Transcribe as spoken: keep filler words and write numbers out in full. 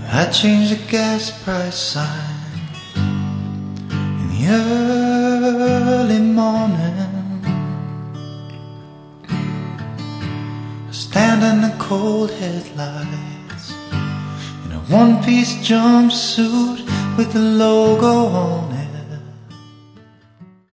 I changed the gas price sign in the early morning. I stand in the cold headlights in a one-piece jumpsuit with the logo on it.